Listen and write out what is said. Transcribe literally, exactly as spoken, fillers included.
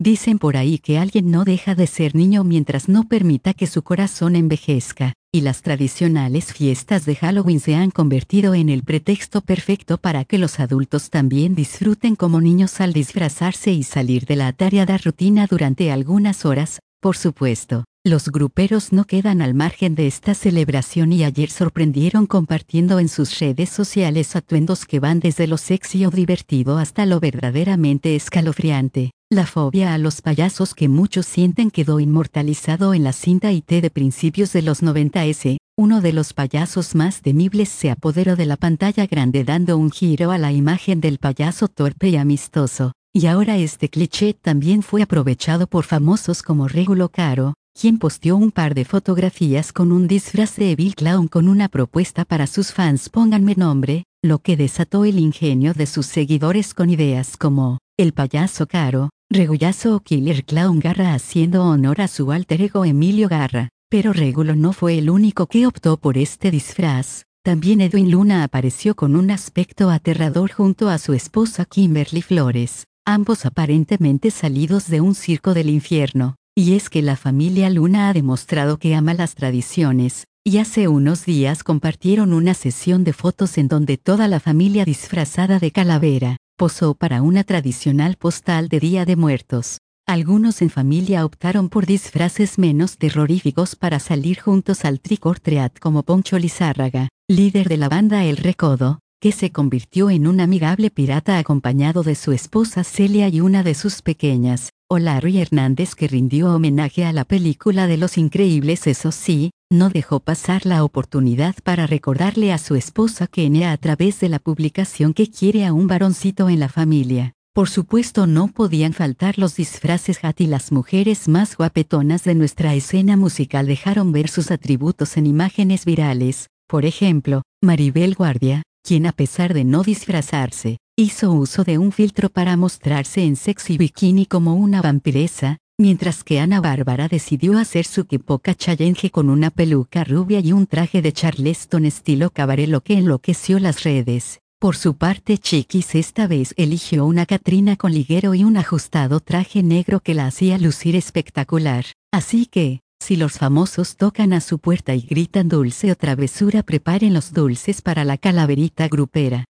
Dicen por ahí que alguien no deja de ser niño mientras no permita que su corazón envejezca, y las tradicionales fiestas de Halloween se han convertido en el pretexto perfecto para que los adultos también disfruten como niños al disfrazarse y salir de la atareada rutina durante algunas horas. Por supuesto, los gruperos no quedan al margen de esta celebración y ayer sorprendieron compartiendo en sus redes sociales atuendos que van desde lo sexy o divertido hasta lo verdaderamente escalofriante. La fobia a los payasos que muchos sienten quedó inmortalizado en la cinta I T de principios de los noventa. Uno de los payasos más temibles se apoderó de la pantalla grande dando un giro a la imagen del payaso torpe y amistoso. Y ahora este cliché también fue aprovechado por famosos como Regulo Caro, quien posteó un par de fotografías con un disfraz de Evil Clown con una propuesta para sus fans: pónganme nombre, lo que desató el ingenio de sus seguidores con ideas como el payaso Caro, Regullazo o Killer Clown Garra, haciendo honor a su alter ego Emilio Garra. Pero Regulo no fue el único que optó por este disfraz. También Edwin Luna apareció con un aspecto aterrador junto a su esposa Kimberly Flores, ambos aparentemente salidos de un circo del infierno. Y es que la familia Luna ha demostrado que ama las tradiciones, y hace unos días compartieron una sesión de fotos en donde toda la familia disfrazada de calavera posó para una tradicional postal de Día de Muertos. Algunos en familia optaron por disfraces menos terroríficos para salir juntos al Trick or Treat, como Poncho Lizárraga, líder de la banda El Recodo, que se convirtió en un amigable pirata acompañado de su esposa Celia y una de sus pequeñas, o Larry Hernández, que rindió homenaje a la película de Los Increíbles. Eso sí, no dejó pasar la oportunidad para recordarle a su esposa Kenia a través de la publicación que quiere a un varoncito en la familia. Por supuesto no podían faltar los disfraces hat, y las mujeres más guapetonas de nuestra escena musical dejaron ver sus atributos en imágenes virales. Por ejemplo, Maribel Guardia, quien a pesar de no disfrazarse, hizo uso de un filtro para mostrarse en sexy bikini como una vampiresa, mientras que Ana Bárbara decidió hacer su Kepoca Challenge con una peluca rubia y un traje de Charleston estilo cabaret, lo que enloqueció las redes. Por su parte, Chiquis esta vez eligió una Catrina con liguero y un ajustado traje negro que la hacía lucir espectacular. Así que, si los famosos tocan a su puerta y gritan dulce o travesura, preparen los dulces para la calaverita grupera.